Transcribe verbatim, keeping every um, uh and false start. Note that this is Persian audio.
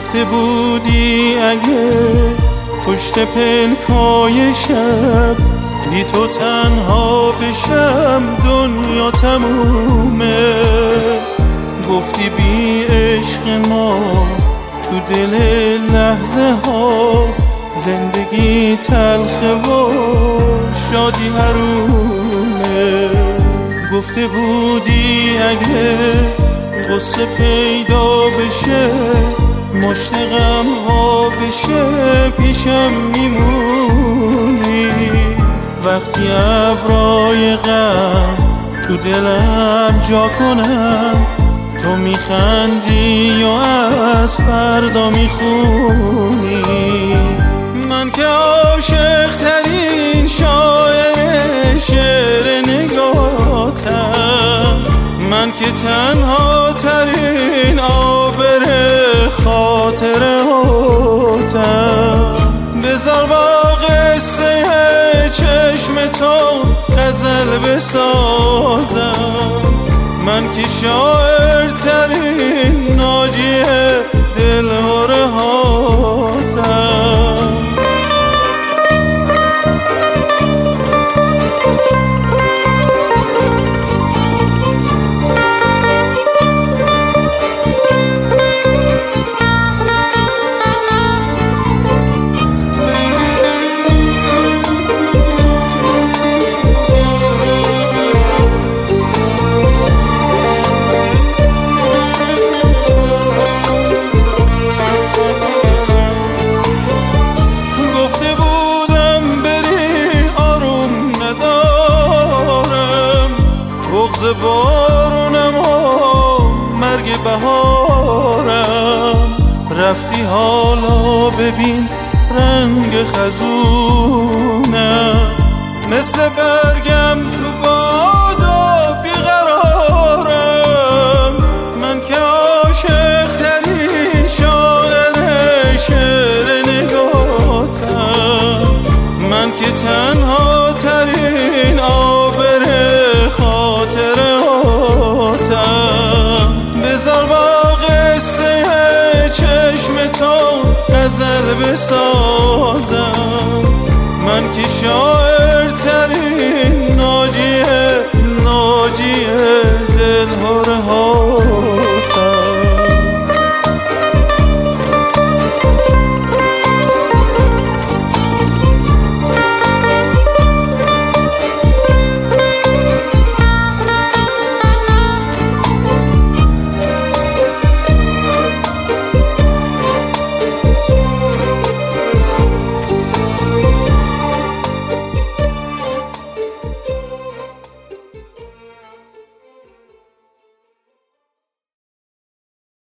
گفته بودی اگه پشت پلکای شب بی تو تنها بشم دنیا تمومه. گفتی بی عشق ما تو دل لحظه ها زندگی تلخه و شادی حرومه. گفته بودی اگه غصه پیدا بشه مشت غم ها بشه پیشم میمونی. وقتی ابرای غم تو دلم جا کنم تو میخندی و از فردا میخونی. من که عاشق ترین شاعر شعر نگاتم، من که تنها ترین آبر خاطراتم. بذار با قصه چشم تو غزل بسازم، من که شاعر ترین ناجی دلهره هاتم. بارونم ها مرگ بهارم، رفتی حالا ببین رنگ خزونم. مثل برگم تو باد و بیقرارم، من که عاشق ترین شاعر شعر نگاتم، من که تنها ترین آبر خاطراتم. بذار با قصه چشم تو غزل بسازم،